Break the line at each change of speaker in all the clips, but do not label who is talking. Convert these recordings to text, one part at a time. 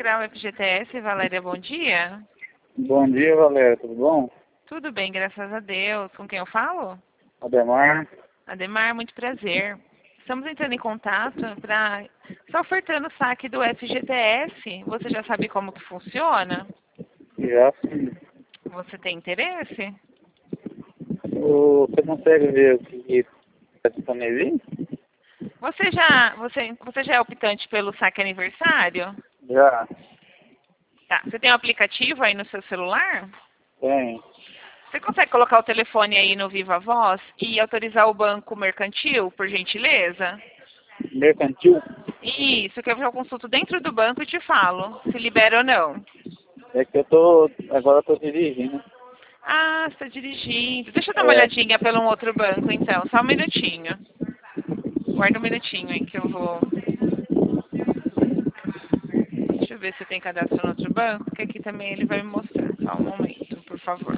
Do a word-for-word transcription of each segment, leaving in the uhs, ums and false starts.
Rural F G T S, Valéria, bom dia.
Bom dia, Valéria, tudo bom?
Tudo bem, graças a Deus. Com quem eu falo?
Ademar.
Ademar, muito prazer. Estamos entrando em contato para... Está ofertando o saque do F G T S. Você já sabe como que funciona?
Já sim.
Você tem interesse?
O- Você consegue ver o que está disponível?
Você já, você, você já é optante pelo saque aniversário?
Já,
Tá. Você tem um aplicativo aí no seu celular?
tem.
Você consegue colocar o telefone aí no Viva Voz e autorizar o banco mercantil, por gentileza?
Mercantil?
Isso, que eu já consulto dentro do banco e te falo se libera ou não.
É que eu tô, agora eu tô dirigindo.
Ah, você está dirigindo. Deixa eu dar uma
É,
olhadinha pelo um outro banco, então. Só um minutinho. Guarda um minutinho aí que eu vou... Deixa eu ver se tem cadastro no outro banco, que aqui também ele vai me mostrar. Só um momento, por favor.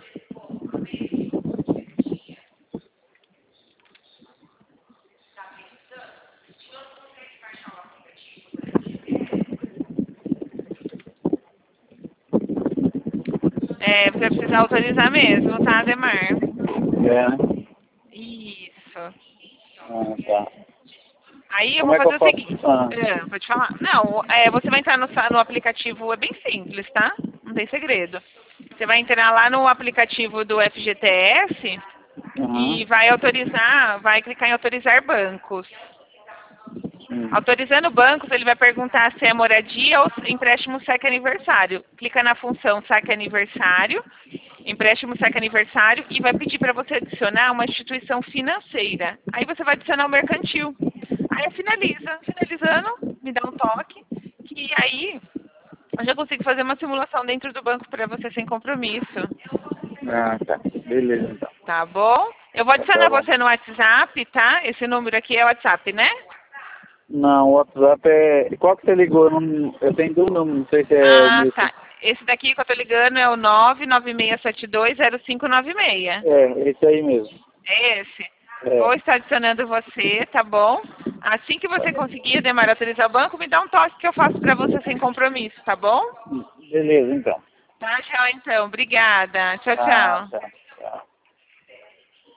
É, você vai precisar autorizar mesmo, tá, Ademar?
é, né?
Isso.
Ah, tá.
Aí eu
Como
vou
é que
fazer
eu
o
posso?
seguinte.
Ah,
É, vou te falar. Não, é, você vai entrar no, sa- no aplicativo, é bem simples, tá? Não tem segredo. Você vai entrar lá no aplicativo do F G T S
aham,
e vai autorizar, vai clicar em autorizar bancos.
sim.
Autorizando bancos, ele vai perguntar se é moradia ou empréstimo saque aniversário. Clica na função saque aniversário, empréstimo saque aniversário e vai pedir para você adicionar uma instituição financeira. Aí você vai adicionar o mercantil. Aí finaliza. Finalizando, me dá um toque, que aí eu já consigo fazer uma simulação dentro do banco para você sem compromisso.
Ah, tá. Beleza, então.
Tá bom? Eu vou
Tá
adicionar
bom.
você no WhatsApp, tá? Esse número aqui é o WhatsApp, né?
Não, o WhatsApp é... Qual que você ligou? Eu, não... eu tenho dois números, não sei se é o
Ah,
mesmo.
tá. Esse daqui que eu tô ligando é o nove nove seis sete dois zero cinco nove seis.
É, esse aí mesmo.
É esse.
É.
Vou estar adicionando você, tá bom? Assim que você conseguir, Demar, autorizar o banco, me dá um toque que eu faço pra você sem compromisso, tá bom?
Beleza, então.
Tá, tchau então. Obrigada. Tchau,
Ah,
tchau.
tá.